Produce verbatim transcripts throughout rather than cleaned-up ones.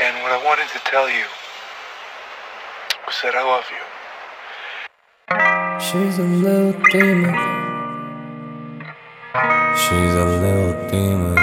And what I wanted to tell you was that I love you. She's a little demon. She's a little demon.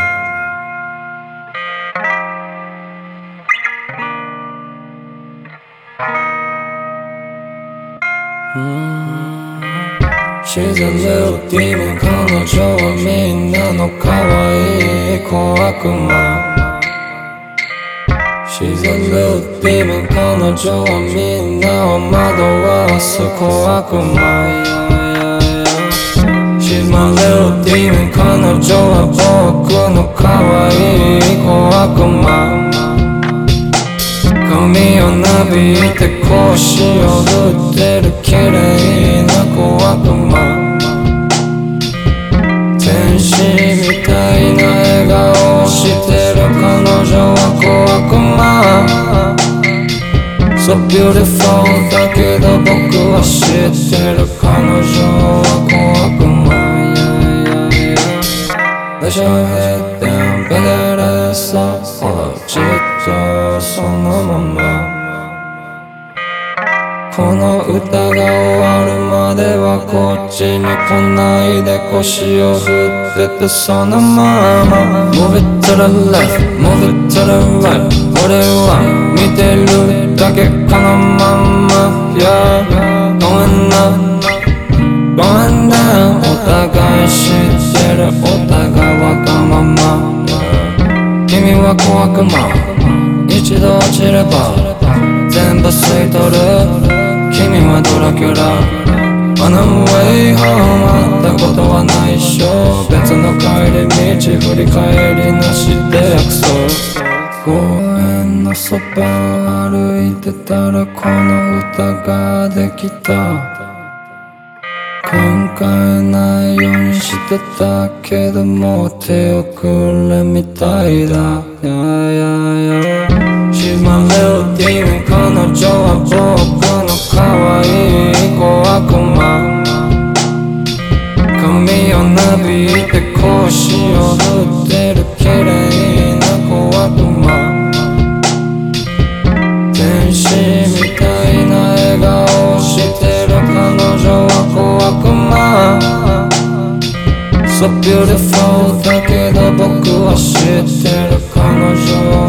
Mm. She's a little demon. 彼女はみんなの可愛い小悪魔。She's a little demon. 彼女はみんなを惑わす小悪魔。She's my little demon. 彼女は僕の可愛い小悪魔。髪をなびいて腰を振ってる綺麗な小悪魔。天使みたいな笑顔をしてる彼女は小悪魔。So beautiful だけど僕は知ってる彼女は小悪魔。Let your head down, baby, that's all. じっとそのまま。この歌が終わるまではこっちに来ないで腰を振っててそのまま Move it to the left, move it to the right 俺は見てるだけこのまんま Yeah, going up, going down お互い知ってるお互いわがまま君は小悪魔一度落ちれば全部吸い取る君はドラキュラ On the way home 会ったことはないっしょ別の帰り道振り返りなしで約束公園のそばを歩いてたらこの歌ができた考えないようにしてたけどもう手をくれみたいだ Yeah, yeah, yeah She's my little demon 彼女は僕の可愛い小悪魔髪をなびいて腰を振ってる綺麗な小悪魔天使みたいな笑顔をしてる彼女は小悪魔 So beautiful だけど僕は知ってる彼女